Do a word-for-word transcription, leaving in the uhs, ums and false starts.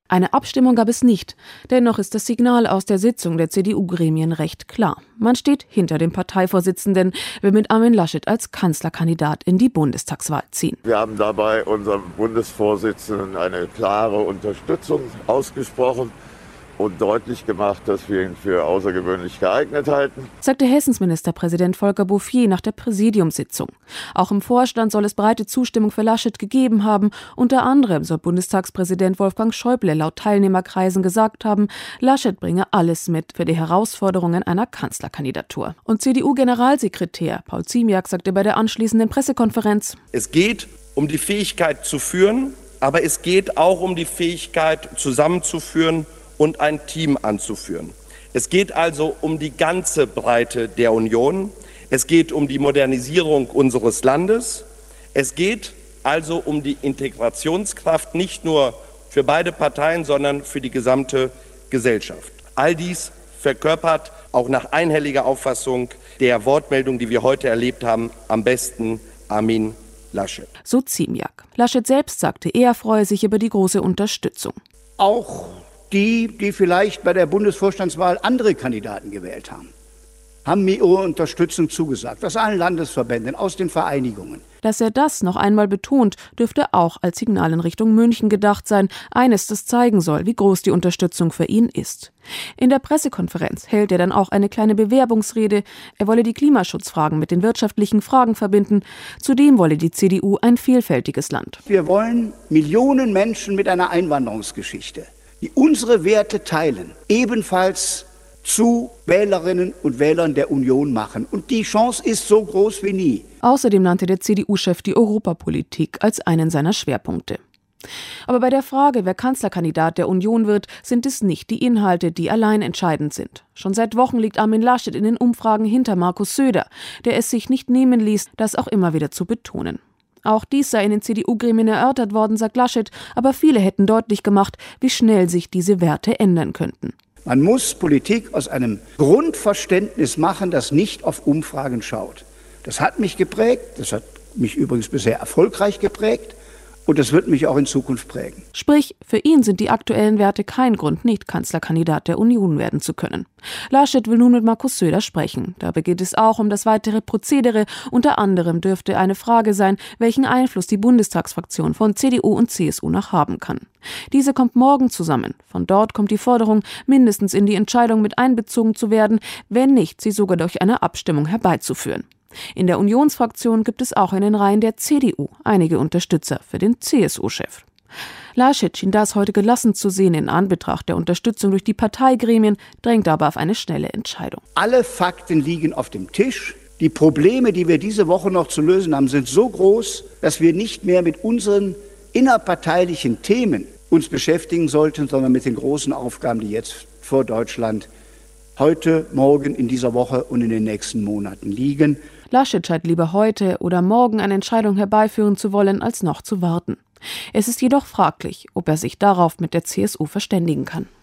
Eine Abstimmung gab es nicht. Dennoch ist das Signal aus der Sitzung der C D U-Gremien recht klar. Man steht hinter dem Parteivorsitzenden, will mit Armin Laschet als Kanzlerkandidat in die Bundestagswahl ziehen. Wir haben dabei unserem Bundesvorsitzenden eine klare Unterstützung ausgesprochen und deutlich gemacht, dass wir ihn für außergewöhnlich geeignet halten, sagte Hessens Ministerpräsident Volker Bouffier nach der Präsidiumssitzung. Auch im Vorstand soll es breite Zustimmung für Laschet gegeben haben. Unter anderem soll Bundestagspräsident Wolfgang Schäuble laut Teilnehmerkreisen gesagt haben, Laschet bringe alles mit für die Herausforderungen einer Kanzlerkandidatur. Und C D U-Generalsekretär Paul Ziemiak sagte bei der anschließenden Pressekonferenz: Es geht um die Fähigkeit zu führen, aber es geht auch um die Fähigkeit zusammenzuführen und ein Team anzuführen. Es geht also um die ganze Breite der Union. Es geht um die Modernisierung unseres Landes. Es geht also um die Integrationskraft nicht nur für beide Parteien, sondern für die gesamte Gesellschaft. All dies verkörpert auch nach einhelliger Auffassung der Wortmeldung, die wir heute erlebt haben, am besten Armin Laschet. So Ziemiak. Laschet selbst sagte, er freue sich über die große Unterstützung. Auch die, die vielleicht bei der Bundesvorstandswahl andere Kandidaten gewählt haben, haben mir ihre Unterstützung zugesagt, aus allen Landesverbänden, aus den Vereinigungen. Dass er das noch einmal betont, dürfte auch als Signal in Richtung München gedacht sein, eines, das zeigen soll, wie groß die Unterstützung für ihn ist. In der Pressekonferenz hält er dann auch eine kleine Bewerbungsrede. Er wolle die Klimaschutzfragen mit den wirtschaftlichen Fragen verbinden. Zudem wolle die C D U ein vielfältiges Land. Wir wollen Millionen Menschen mit einer Einwanderungsgeschichte, die unsere Werte teilen, ebenfalls zu Wählerinnen und Wählern der Union machen. Und die Chance ist so groß wie nie. Außerdem nannte der C D U-Chef die Europapolitik als einen seiner Schwerpunkte. Aber bei der Frage, wer Kanzlerkandidat der Union wird, sind es nicht die Inhalte, die allein entscheidend sind. Schon seit Wochen liegt Armin Laschet in den Umfragen hinter Markus Söder, der es sich nicht nehmen ließ, das auch immer wieder zu betonen. Auch dies sei in den C D U-Gremien erörtert worden, sagt Laschet, aber viele hätten deutlich gemacht, wie schnell sich diese Werte ändern könnten. Man muss Politik aus einem Grundverständnis machen, das nicht auf Umfragen schaut. Das hat mich geprägt, das hat mich übrigens bisher erfolgreich geprägt und das wird mich auch in Zukunft prägen. Sprich, für ihn sind die aktuellen Werte kein Grund, nicht Kanzlerkandidat der Union werden zu können. Laschet will nun mit Markus Söder sprechen. Dabei geht es auch um das weitere Prozedere. Unter anderem dürfte eine Frage sein, welchen Einfluss die Bundestagsfraktion von C D U und C S U noch haben kann. Diese kommt morgen zusammen. Von dort kommt die Forderung, mindestens in die Entscheidung mit einbezogen zu werden, wenn nicht, sie sogar durch eine Abstimmung herbeizuführen. In der Unionsfraktion gibt es auch in den Reihen der C D U einige Unterstützer für den C S U-Chef. Laschet schien das heute gelassen zu sehen in Anbetracht der Unterstützung durch die Parteigremien, drängt aber auf eine schnelle Entscheidung. Alle Fakten liegen auf dem Tisch. Die Probleme, die wir diese Woche noch zu lösen haben, sind so groß, dass wir nicht mehr mit unseren innerparteilichen Themen uns beschäftigen sollten, sondern mit den großen Aufgaben, die jetzt vor Deutschland heute, morgen, in dieser Woche und in den nächsten Monaten liegen. Laschet scheint lieber heute oder morgen eine Entscheidung herbeiführen zu wollen, als noch zu warten. Es ist jedoch fraglich, ob er sich darauf mit der C S U verständigen kann.